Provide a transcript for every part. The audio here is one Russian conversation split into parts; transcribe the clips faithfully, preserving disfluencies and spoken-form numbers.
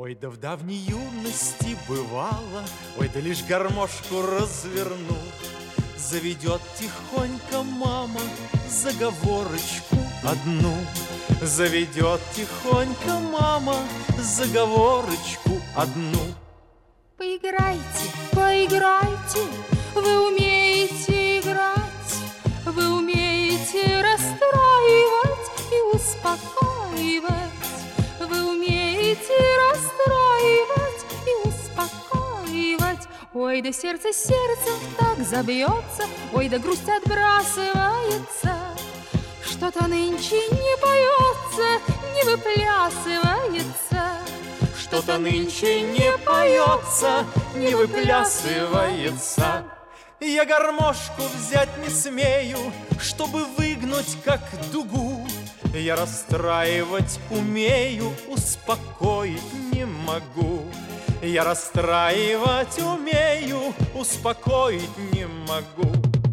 Ой, да в давней юности бывало, ой, да лишь гармошку разверну, заведет тихонько мама заговорочку одну. Заведет тихонько мама заговорочку одну. Поиграйте, поиграйте, вы умеете играть, вы умеете расстраивать и успокаивать, вы умеете расстраивать и успокаивать. Ой, да сердце сердцем так забьется, ой, да грусть отбрасывается. Что-то нынче не поется, не выплясывается. Что-то нынче не поется, не выплясывается. Я гармошку взять не смею, чтобы выгнуть как дугу. Я расстраивать умею, успокоить не могу. Я расстраивать умею, успокоить не могу.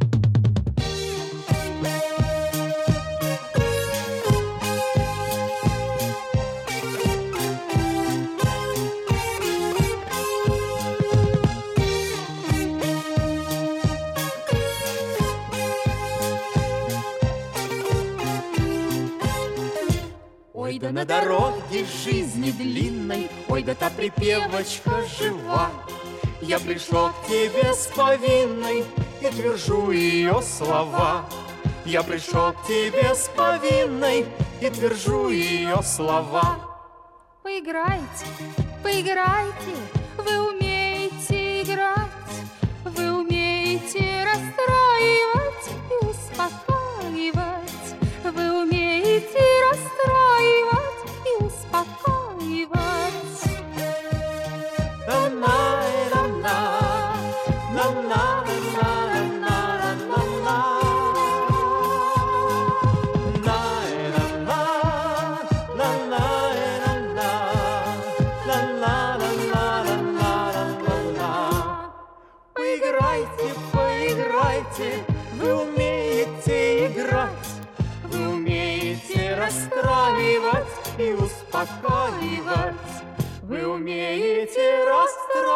Ой, да на дороге жизни длинной, ой, да та припевочка жива. Я пришел к тебе с повинной и твержу ее слова. Я пришел к тебе с повинной и твержу ее слова. Поиграйте, поиграйте, вы умеете играть, вы умеете расстраивать и успокаивать, вы умеете расстраивать и успокаивать. Поиграйте, поиграйте, вы умеете играть, вы умеете расстраивать и успокаивать, вы умеете расстраивать